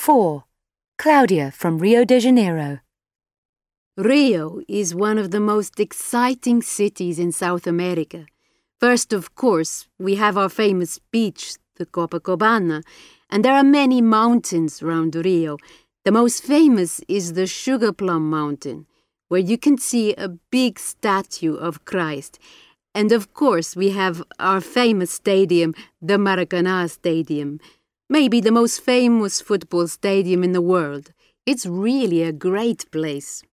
4. Claudia from Rio de Janeiro. Rio is one of the most exciting cities in South America. First, of course, we have our famous beach, the Copacabana, and there are many mountains around Rio. The most famous is the Sugar Plum Mountain, where you can see a big statue of Christ. And of course, we have our famous stadium, the Maracanã Stadium, maybe the most famous football stadium in the world. It's really a great place.